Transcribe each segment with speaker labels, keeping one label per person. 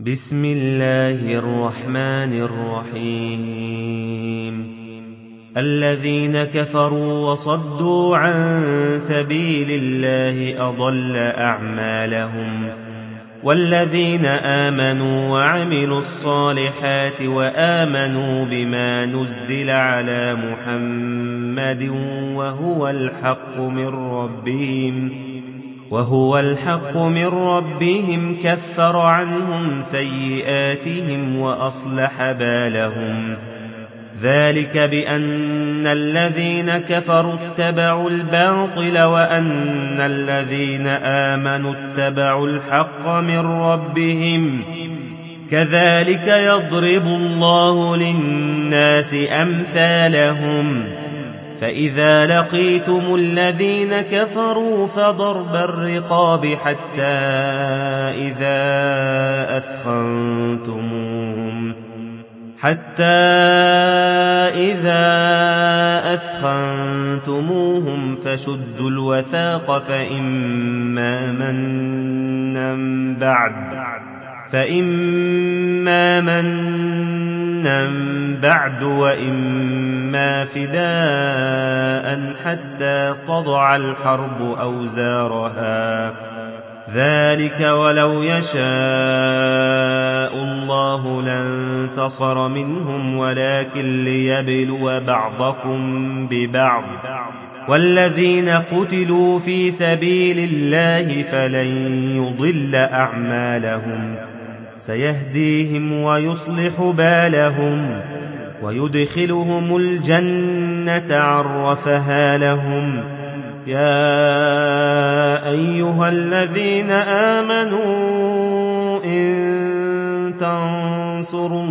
Speaker 1: بسم الله الرحمن الرحيم الذين كفروا وصدوا عن سبيل الله أضل أعمالهم والذين آمنوا وعملوا الصالحات وآمنوا بما نزل على محمد وهو الحق من ربهم كفر عنهم سيئاتهم وأصلح بالهم ذلك بأن الذين كفروا اتبعوا الباطل وأن الذين آمنوا اتبعوا الحق من ربهم كذلك يضرب الله للناس أمثالهم فإذا لقيتم الذين كفروا فضرب الرقاب حتى إذا أثخنتموهم فشدوا الوثاق فإما منا بعد وإما فداء حتى تضع الحرب أوزارها ذلك ولو يشاء الله لانتصر منهم ولكن ليبلو بعضكم ببعض والذين قتلوا في سبيل الله فلن يضل أعمالهم سيهديهم ويصلح بالهم ويدخلهم الجنة عرفها لهم يا أيها الذين آمنوا إن تنصروا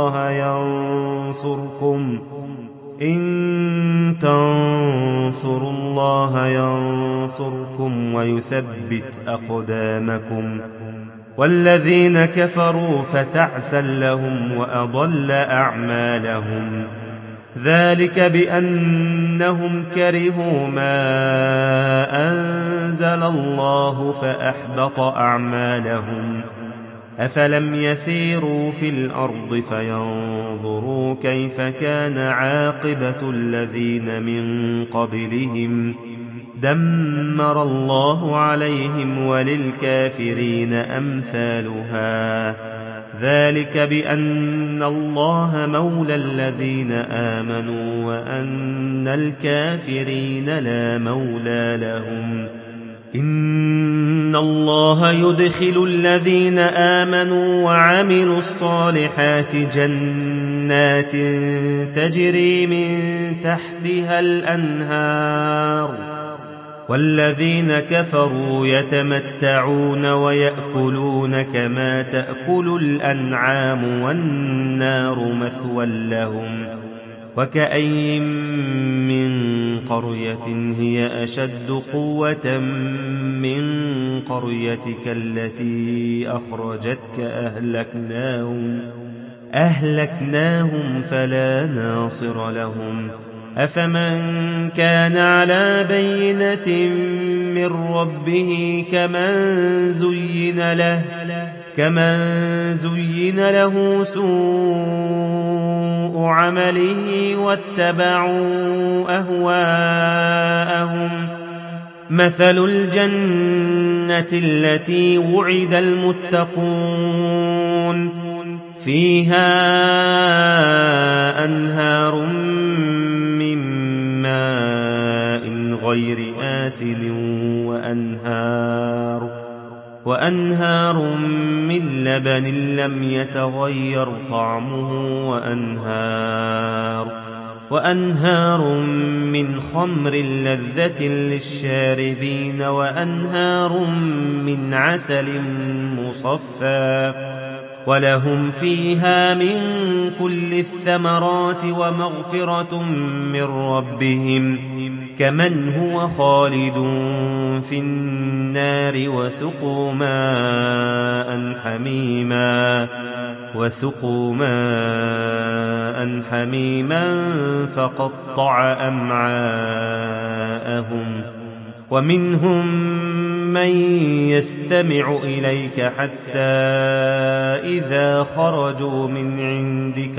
Speaker 1: الله ينصركم ويثبت أقدامكم والذين كفروا فتعسا لهم وأضل أعمالهم ذلك بأنهم كرهوا ما أنزل الله فأحبط أعمالهم أفلم يسيروا في الأرض فينظروا كيف كان عاقبة الذين من قبلهم دمر الله عليهم وللكافرين أمثالها ذلك بأن الله مولى الذين آمنوا وأن الكافرين لا مولى لهم إن الله يدخل الذين آمنوا وعملوا الصالحات جنات تجري من تحتها الأنهار والذين كفروا يتمتعون ويأكلون كما تأكل الأنعام والنار مثوى لهم وكأين من قرية هي أشد قوة من قريتك التي أخرجتك أهلكناهم فلا ناصر لهم أفمن كان على بينة من ربه كمن زين له سوء عمله واتبعوا أهواءهم مثل الجنة التي وعد المتقون فيها أنهار من ماء غير آسن وأنهار من لبن لم يتغير طعمه وأنهار من خمر لذة للشاربين وأنهار من عسل مصفى ولهم فيها من كل الثمرات ومغفرة من ربهم كمن هو خالد في النار وسقوا ماء حميما فقطع أمعاءهم ومنهم من يستمع إليك حتى إذا إذا خرجوا من عندك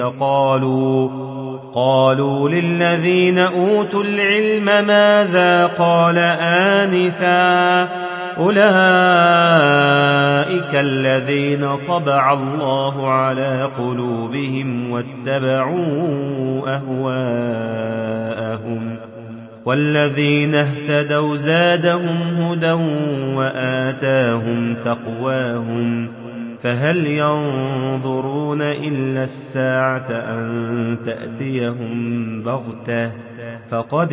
Speaker 1: قالوا للذين أوتوا العلم ماذا قال آنفا أولئك الذين طبع الله على قلوبهم واتبعوا أهواءهم والذين اهتدوا زادهم هدى وآتاهم تقواهم فهل ينظرون إلا الساعة أن تأتيهم بغتة فقد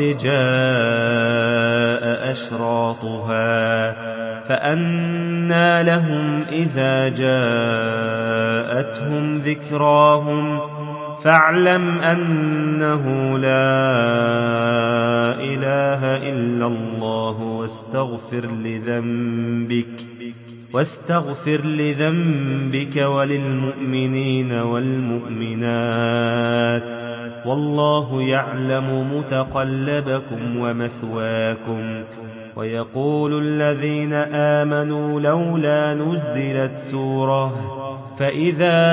Speaker 1: جاء أشراطها فأنى لهم إذا جاءتهم ذكراهم فاعلم أنه لا إله إلا الله واستغفر لذنبك وللمؤمنين والمؤمنات والله يعلم متقلبكم ومثواكم ويقول الذين آمنوا لولا نزلت سورة فإذا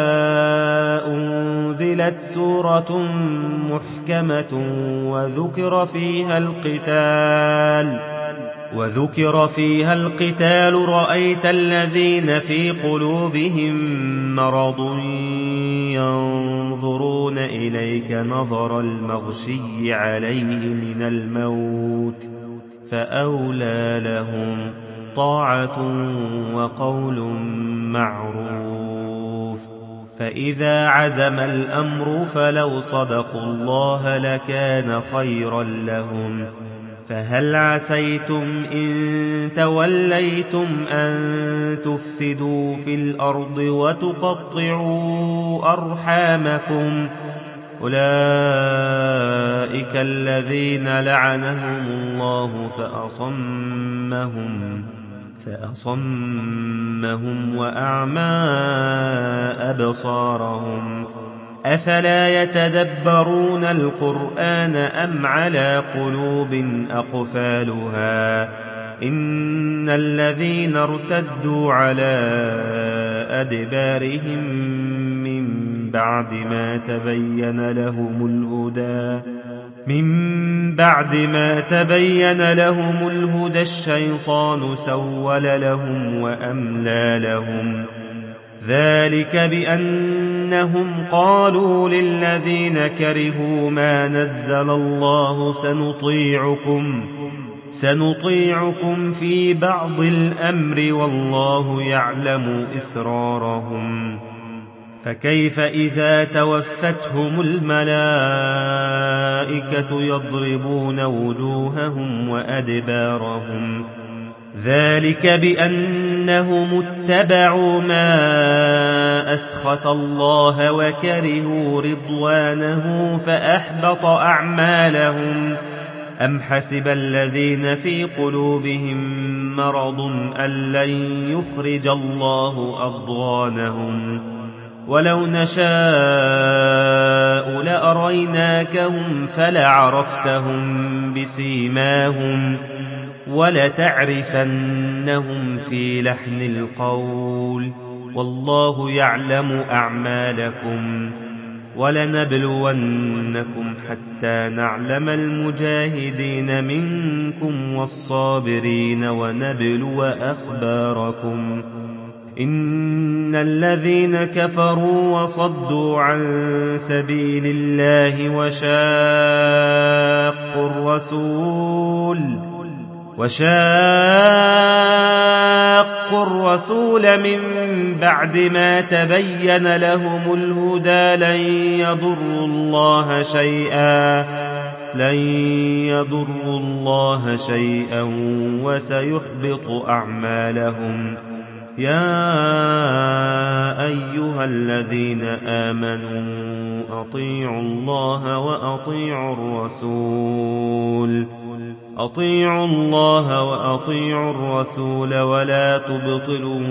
Speaker 1: أنزلت سورة محكمة وذكر فيها القتال رأيت الذين في قلوبهم مرض ينظرون إليك نظر المغشي عليه من الموت فأولى لهم طاعة وقول معروف فإذا عزم الأمر فلو صدقوا الله لكان خيرا لهم فهل عسيتم إن توليتم أن تفسدوا في الأرض وتقطعوا أرحامكم أولئك الذين لعنهم الله فأصمهم وأعمى أبصارهم أفلا يتدبرون القرآن أم على قلوب أقفالها إن الذين ارتدوا على أدبارهم من بعد ما تبين لهم الهدى الشيطان سول لهم وأملى لهم ذلك بأنهم قالوا للذين كرهوا ما نزل الله سنطيعكم في بعض الأمر والله يعلم إسرارهم فكيف إذا توفتهم الملائكة يضربون وجوههم وأدبارهم ذلك بأنهم اتبعوا ما أسخط الله وكرهوا رضوانه فأحبط أعمالهم أم حسب الذين في قلوبهم مرض أن لن يخرج الله أضغانهم ولو نشاء لأريناكهم فلعرفتهم بسيماهم ولتعرفنهم في لحن القول والله يعلم أعمالكم ولنبلونكم حتى نعلم المجاهدين منكم والصابرين ونبلو أخباركم إن الذين كفروا وصدوا عن سبيل الله وشاقوا الرسول من بعد ما تبين لهم الهدى لن يضروا الله شيئا وسيحبط أعمالهم يا أيها الذين آمنوا أطيعوا الله وأطيعوا الرسول ولا تبطلوا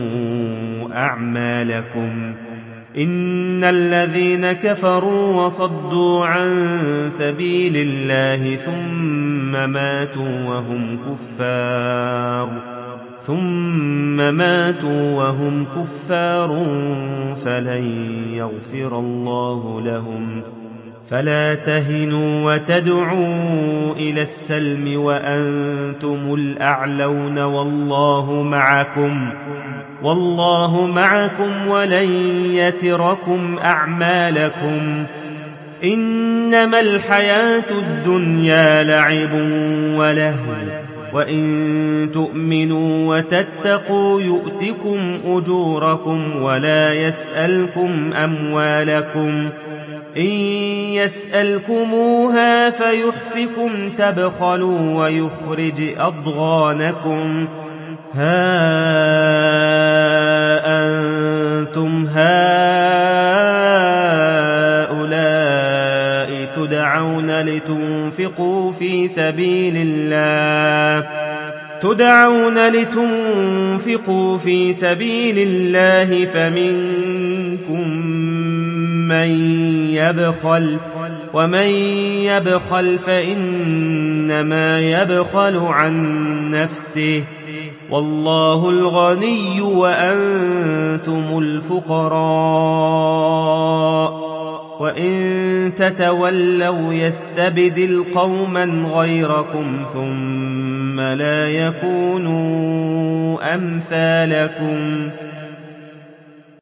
Speaker 1: أعمالكم إن الذين كفروا وصدوا عن سبيل الله ثم ماتوا وهم كفار ثم ماتوا وهم كفار فلن يغفر الله لهم. فلا تهنوا وتدعوا إلى السلم وأنتم الأعلون والله معكم ولن يتركم أعمالكم. إنما الحياة الدنيا لعب ولهو وإن تؤمنوا وتتقوا يؤتكم أجوركم ولا يسألكم أموالكم. إن يسألكموها فيحفكم تبخلوا ويخرج أضغانكم. ها أنتم هؤلاء تدعون لتنفقوا في سبيل الله فمنكم من يبخل ومن يبخل فإنما يبخل عن نفسه والله الغني وأنتم الفقراء. وإن تتولوا يستبدل قوما غيركم ثم لا يكونوا أمثالكم.